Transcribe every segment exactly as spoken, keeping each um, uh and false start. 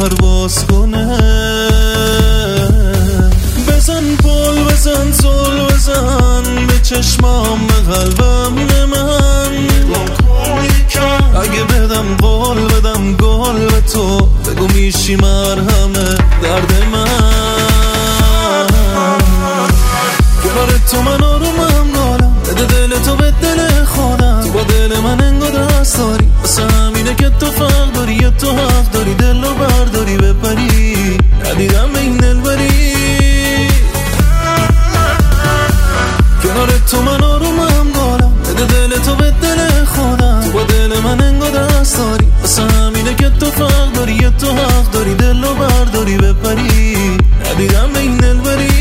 پرواز کنه. بزن پل بزن زل بزن به چشمام به قلبم من. اگه بدم قول بدم گل به تو بگو میشی مرهمه درد من. کنار تو من آرومم گالم بده دل تو به دل خودم. تو با دل من انگار دست داری واسه همینه که تو فرق داری. یه تو حق داری دل رو برداری بپری ندیدم به این دل بری. کنار تو من آرومم گالم بده دل تو به دل خودم. تو با دل من انگار دست داری واسه همینه که تو فرق داری. یه تو حق داری دل رو برداری بپری ندیدم به این دل بری.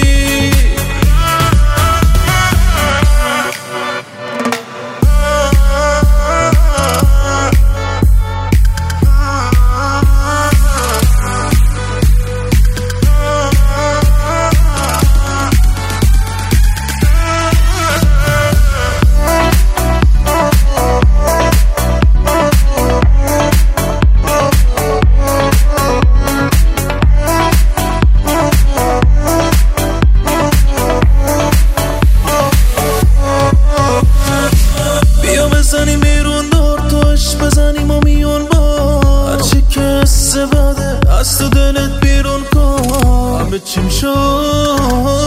بزنیم بیرون دار توش بزنیم و میون با هرچی که استفاده از تو دلت بیرون کن. همه چیم شد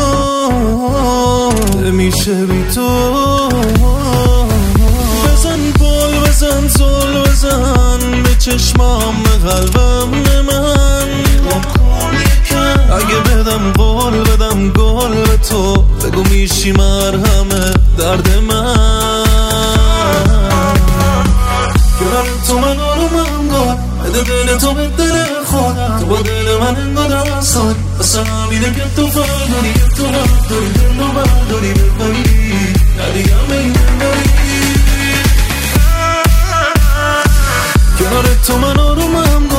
میشه بی تو. بزن پل بزن زل بزن به چشمام به قلبم من. اگه بدم قول بدم گل به تو بگو میشی مرهمه درد من. تو من آرومم گل بده دل تو به دل خودم. تو با دل من انگار دست داری واسه همینه که تو فرق داری. تو حق داری دل رو برداری بپری ندیدم به این دل بری. کنار تو من آرومم گل